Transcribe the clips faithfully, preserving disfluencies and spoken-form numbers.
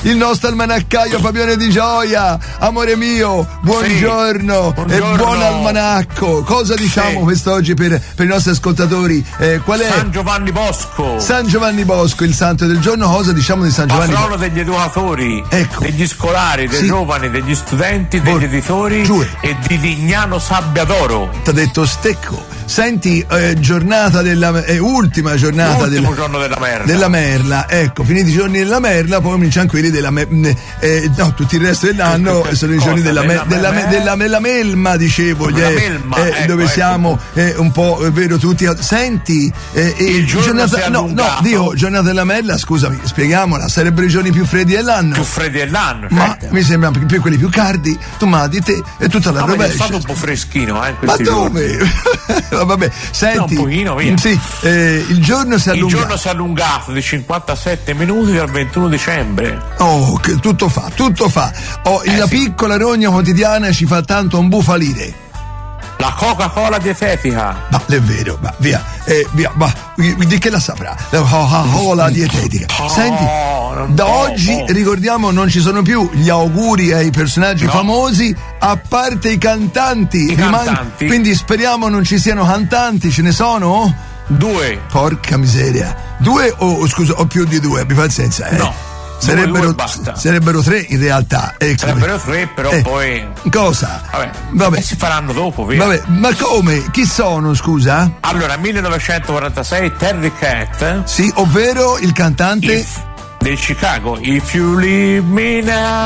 il nostro almanaccaio Fabione Di Gioia. Amore mio, buongiorno, sì. Buongiorno. E buon almanacco. Cosa diciamo sì. quest'oggi per, per i nostri ascoltatori? Eh, qual è? San Giovanni Bosco. San Giovanni Bosco, il santo del giorno. Cosa diciamo di San Giovanni Bosco? Patrono degli educatori, ecco. degli scolari, dei sì. giovani, degli studenti, degli Bor- editori Giù. e di Lignano Sabbiadoro. T'ha detto stecco. Senti, eh, giornata della eh, ultima giornata L'ultimo della, giorno della merla. Della merla, ecco, finiti i giorni della merla, poi cominciano quelli della me, eh, no, tutto il resto dell'anno che, che sono i cosa? giorni della, della, me, della, me, della, della melma, dicevo, della eh, melma, eh, ecco, dove ecco. siamo eh, un po', è vero, tutti. Senti, eh, il giorno giornata, si è no, allungato. no, Dio, giornata della merla, scusami, spieghiamola, sarebbero i giorni più freddi dell'anno. Più freddi dell'anno, ma certo. mi sembra più quelli più caldi, tu ma di te e tutta la no, rovescia. è stato un po' freschino, eh, ma questi dove? Vabbè, senti, no, un pochino, via. Sì, eh, il giorno si è allungato. Il giorno si è allungato di cinquantasette minuti dal ventuno dicembre. Oh, che tutto fa, tutto fa. Oh, eh, la sì. piccola rogna quotidiana ci fa tanto un bufalire. La Coca-Cola dietetica. Ma è vero, ma via, eh, via, ma di che la saprà? La Coca-Cola dietetica. Oh, Senti, da oh, oggi oh. ricordiamo non ci sono più gli auguri ai personaggi no. famosi, a parte i cantanti. I Riman- cantanti. Quindi speriamo non ci siano cantanti, ce ne sono? Due. Porca miseria. Due o oh, scusa, o più di due, abbi pazienza, eh. No. Sarebbero, due, due sarebbero tre in realtà. Ecco. Sarebbero tre, però eh, poi. Cosa? Vabbè. Vabbè. E si faranno dopo, via. Vabbè, ma come? Chi sono, scusa? Allora, millenovecentoquarantasei Terry Cat. Sì, ovvero il cantante. If, del Chicago. If you leave me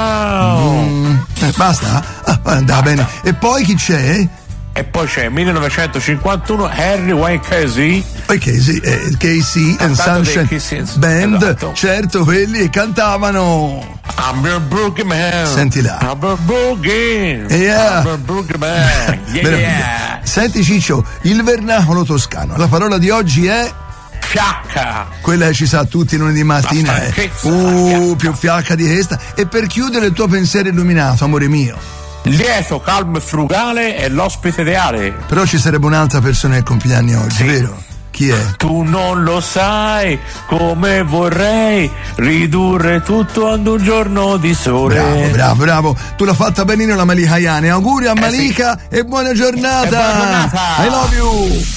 now. Mm, eh, basta? Ah, andava bene. E poi chi c'è? E poi c'è millenovecentocinquantuno Harry Wayne Casey. Poi Casey, eh, Casey and Sunshine Band, esatto. Certo, quelli che cantavano. I'm your boogie man. Senti là. I'm your boogie. Yeah. I'm your boogie man. Yeah, yeah. Senti Ciccio, il vernacolo toscano. La parola di oggi è fiacca. Quella che ci sa tutti lunedì mattina è uh, più fiacca di questa. E per chiudere il tuo pensiero illuminato, amore mio. Lieto, calmo e frugale è l'ospite ideale. Però ci sarebbe un'altra persona che compie gli anni oggi, sì. vero? Chi è? Tu non lo sai come vorrei ridurre tutto ad un giorno di sole. Bravo, bravo, bravo. Tu l'ha fatta benino la Malika Ayane. Auguri a Malika eh sì. e buona giornata. E buona giornata. I love you.